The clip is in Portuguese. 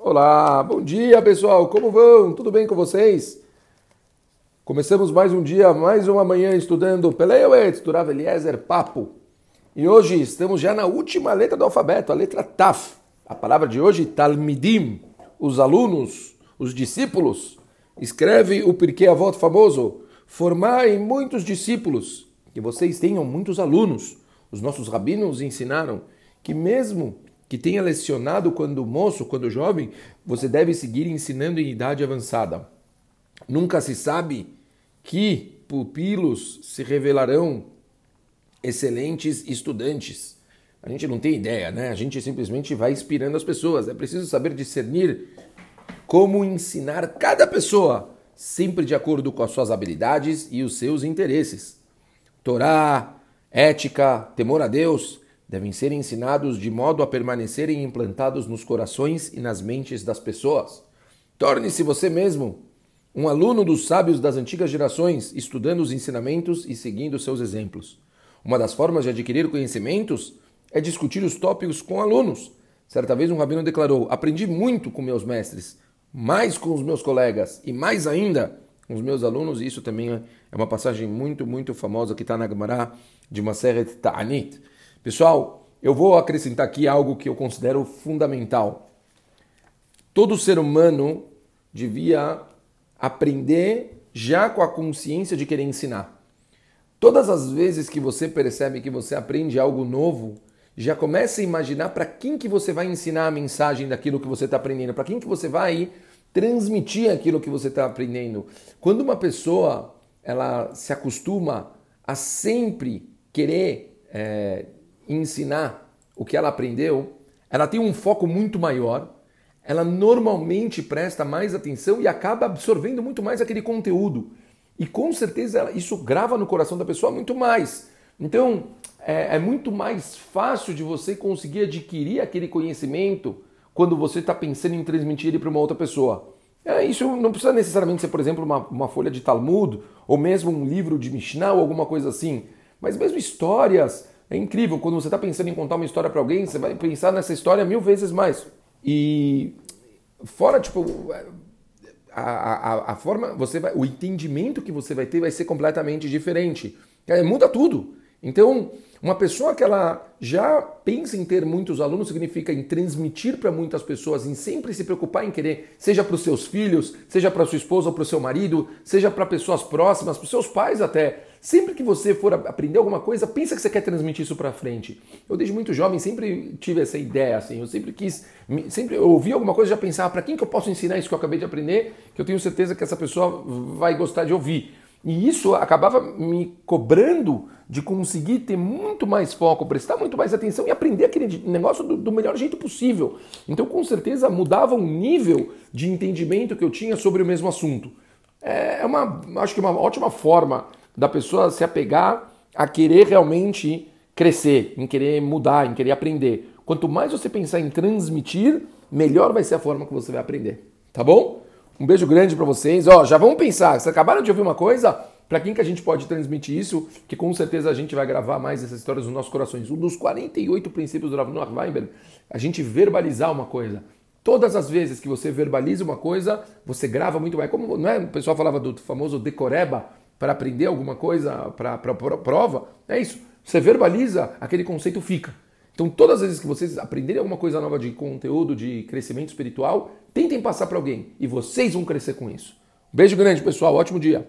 Olá, bom dia pessoal, como vão? Tudo bem com vocês? Começamos mais um dia, mais uma manhã estudando Peleuet, Turav Eliezer, Papo. E hoje estamos já na última letra do alfabeto, a letra Taf. A palavra de hoje, Talmidim, os alunos, os discípulos. Escreve o Pirkei Avot famoso, formai muitos discípulos, que vocês tenham muitos alunos. Os nossos rabinos ensinaram que mesmo que tenha lecionado quando moço, quando jovem, você deve seguir ensinando em idade avançada. Nunca se sabe que pupilos se revelarão excelentes estudantes. A gente não tem ideia, né? A gente simplesmente vai inspirando as pessoas. É preciso saber discernir como ensinar cada pessoa, sempre de acordo com as suas habilidades e os seus interesses. Torá, ética, temor a Deus devem ser ensinados de modo a permanecerem implantados nos corações e nas mentes das pessoas. Torne-se você mesmo um aluno dos sábios das antigas gerações, estudando os ensinamentos e seguindo seus exemplos. Uma das formas de adquirir conhecimentos é discutir os tópicos com alunos. Certa vez um rabino declarou: aprendi muito com meus mestres, mais com os meus colegas e mais ainda com os meus alunos. E isso também é uma passagem muito famosa que está na Gemara de Maseret Ta'anit. Pessoal, eu vou acrescentar aqui algo que eu considero fundamental. Todo ser humano devia aprender já com a consciência de querer ensinar. Todas as vezes que você percebe que você aprende algo novo, já comece a imaginar para quem que você vai ensinar a mensagem daquilo que você está aprendendo, para quem que você vai transmitir aquilo que você está aprendendo. Quando uma pessoa ela se acostuma a sempre querer ensinar o que ela aprendeu, ela tem um foco muito maior, ela normalmente presta mais atenção e acaba absorvendo muito mais aquele conteúdo. E com certeza isso grava no coração da pessoa muito mais. Então, é muito mais fácil de você conseguir adquirir aquele conhecimento quando você está pensando em transmitir ele para uma outra pessoa. Isso não precisa necessariamente ser, por exemplo, uma folha de Talmud, ou mesmo um livro de Mishnah ou alguma coisa assim. Mas mesmo histórias, é incrível. Quando você está pensando em contar uma história para alguém, você vai pensar nessa história 1000 vezes mais. E fora, a forma, o entendimento que você vai ter vai ser completamente diferente. Muda tudo. Então, uma pessoa que ela já pensa em ter muitos alunos significa em transmitir para muitas pessoas, em sempre se preocupar em querer, seja para os seus filhos, seja para sua esposa ou para o seu marido, seja para pessoas próximas, para os seus pais até. Sempre que você for aprender alguma coisa, pensa que você quer transmitir isso para frente. Eu desde muito jovem sempre tive essa ideia, assim, eu sempre ouvi alguma coisa e já pensava, para quem que eu posso ensinar isso que eu acabei de aprender, que eu tenho certeza que essa pessoa vai gostar de ouvir. E isso acabava me cobrando de conseguir ter muito mais foco, prestar muito mais atenção e aprender aquele negócio do melhor jeito possível. Então, com certeza, mudava o nível de entendimento que eu tinha sobre o mesmo assunto. Acho que uma ótima forma da pessoa se apegar a querer realmente crescer, em querer mudar, em querer aprender. Quanto mais você pensar em transmitir, melhor vai ser a forma que você vai aprender. Tá bom? Um beijo grande para vocês. Já vamos pensar. Vocês acabaram de ouvir uma coisa? Para quem que a gente pode transmitir isso? Que com certeza a gente vai gravar mais essas histórias nos nossos corações. Um dos 48 princípios do Rav Noach Weinberg, a gente verbalizar uma coisa. Todas as vezes que você verbaliza uma coisa, você grava muito mais. Como não é? O pessoal falava do famoso decoreba para aprender alguma coisa para prova. É isso. Você verbaliza, aquele conceito fica. Então, todas as vezes que vocês aprenderem alguma coisa nova de conteúdo, de crescimento espiritual, tentem passar para alguém e vocês vão crescer com isso. Beijo grande, pessoal. Ótimo dia.